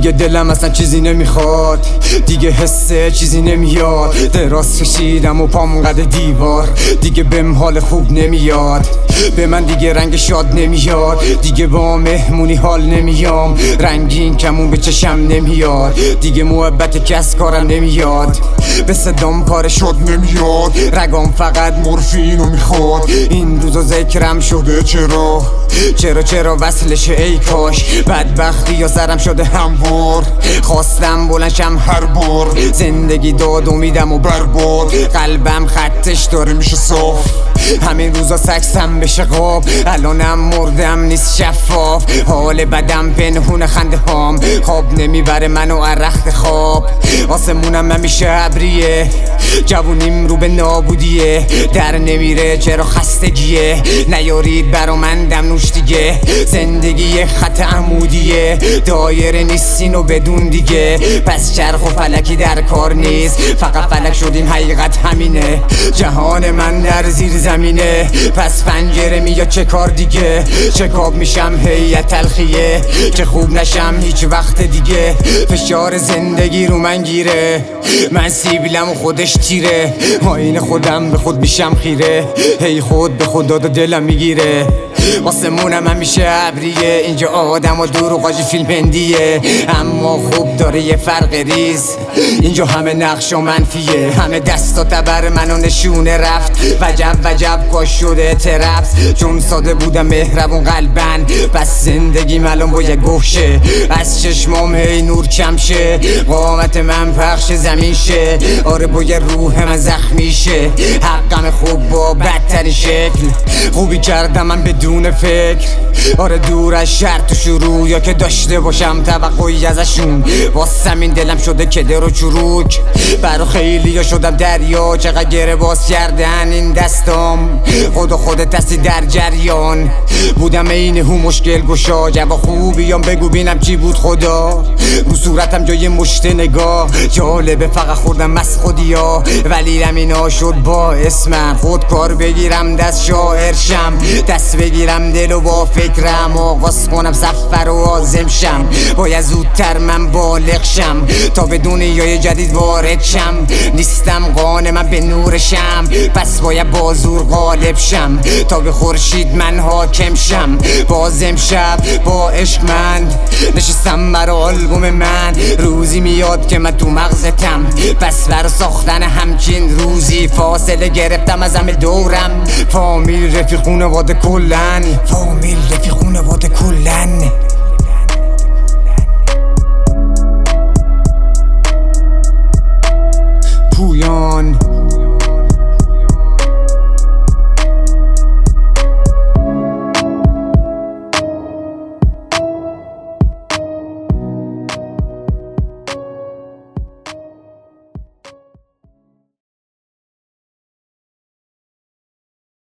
دیگه دلم اصلا چیزی نمیخواد، دیگه حسه چیزی نمیاد. دراز کشیدم و پام قد دیوار، دیگه بهم حال خوب نمیاد. به من دیگه رنگ شاد نمیاد، دیگه با مهمونی حال نمیام. رنگین کمون به چشم نمیاد، دیگه محبت کس کارم نمیاد. به صدام پاره شد نمیاد، رگام فقط مورفینو میخواد. این روزا ذکرم شده چرا وصلشه ای کاش. بدبختی یا سرم شده هموار، خواستم بلنشم هر بار. زندگی داد امیدم و برباد، قلبم خطش داره میشه صاف. همین روزا سکسم بشه قاب، الانم مردم نیست شفاف. حال بدم پنهون خنده هام، خواب نمیبره منو رخت خواب. آسمونم همیشه ابریه، جوونیم رو به نابودیه. در نمیره چرا خستگیه، نیارید برا من دم نوش دیگه. زندگی خط عمودیه، دایره نیستین و بدون دیگه. پس چرخ و فلکی در کار نیست، فقط فلک شدیم حقیقت همینه. جهان من در زیر زمینه، پس پنجره میاد چه کار دیگه. چکاب میشم هیئت تلخیه، که خوب نشم هیچ وقت دیگه. فشار زندگی رو من گیره، من سیبیلم و خودش تیره. آینه خودم به خود میشم خیره، هی خود به خود داد و دلم میگیره. آسمونم همیشه ابریه، اینجا آدم و دروغاجی فیلم هندیه. اما خوب داره یه فرق ریز، اینجا همه نقش و منفیه. همه دستا تبر منو نشونه رفت، وجب کاش شده ترفت. چون ساده بودم مهربون قلبن، پس زندگی ملون با یه گوشه. از چشمام هی نور کم شه، قامت من پخش زمین شه. آره با یه روح من زخمی شه، حقم خوب با بدترین شکل. خوبی کردم من بدون فکر، آره دور از شرط و شروع. یا که داشته باشم توقعی ازشون، واسم این دلم شده کدر و چروک. برا خیلی یا شدم دریا، چقدر گره باز کردن این دستام. خودت هستی در جریان، بودم این هو مشکل گشا. جواب خوبیام بگو بینم چی بود خدا. رو صورتم جای مشت نگاه، جالبه فقط خوردم از خودیا. ولی اینا شد باعث من خودکار بگیرم، دست شاعر شم. دست بگیرم دل و با فکرم آغاز کنم سفر و عازم شم. باید زودتر من بالغ شم تا به دنیای جدید وارد شم. نیستم قانع من به نورشم، پس باید با زور غالب شم تا به خورشید من حاکم شم. باز امشب با عشق من نشستم برا آلبوم من. روزی میاد که من تو مغزتم، پس برا ساختن همچین روزی فاصله گرفتم از همه دورم. فامیل رفیق خونواده کلن،